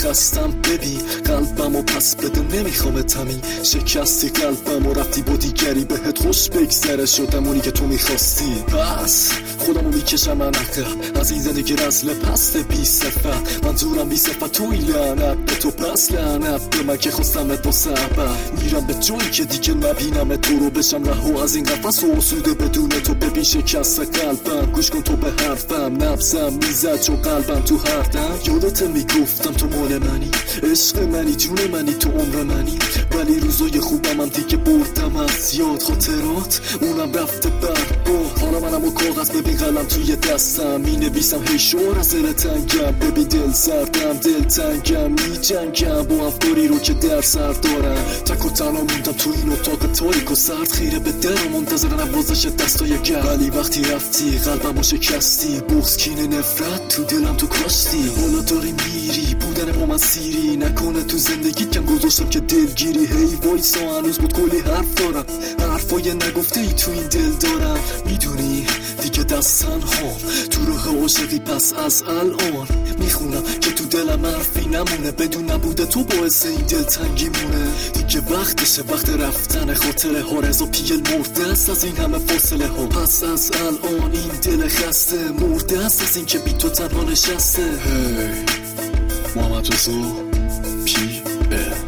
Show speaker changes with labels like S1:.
S1: خستم ببین قلبمو پس بده نمیخوام تمی شکستی قلبمو رفتی با دیگری بهت خوش بگذره شدم اونی که تو میخواستی پس خودمو میکشم من عقب از این زندگی رزل پست بی صفت من دورم بی صفت توی لعنت به تو پس لعنت به من که خواستمت با سبب میرم به جایی که دیگه نبینم تو رو بشم رها از این قفس و آسوده بدون تو ببین شکست قلبم گوش کن تو به حرفم نبزم میزد چون قلبم تو هر دم یادت میگفتم تو مال منی عشق منی جون منی تو عمر منی ولی روزای خوبم هم دیگه بردم از یاد خاطرات اونم رفته برباد حالا منم و کاغذ ببین قلم توی دستم می نویسم هی شور از دل تنگم ببین دل سردم دل تنگم می جنگم با افکاری رو که در سر دارم تک و تنها موندم تو این اتاق تاریک و سرد خیره به درم منتظر نوازش دستای گرم ولی وقتی رفتی قلبمو شکستی بغض کینه نفرت تو دلم تو کاشتی حالا داری میری بودن با من سیری نکنه تو زندگی کم گذاشتم که دلگیری هی وایسا هنوز بود کلی حرف دارم حرفای نگفته ای تو این دل دارم میدونی دیگه دست تنها تو راه عاشقی پس از الان میخونم که تو دلم حرفی نمونه بدون نبوده تو باعث این دل تنگی مونه دیگه وقتشه وقت رفتن خاطره ها رضا پیل مرده است از این همه فاصله ها پس از الان این دل خسته مرده است از این که بی تو تنها نشسته
S2: محمد رضا پی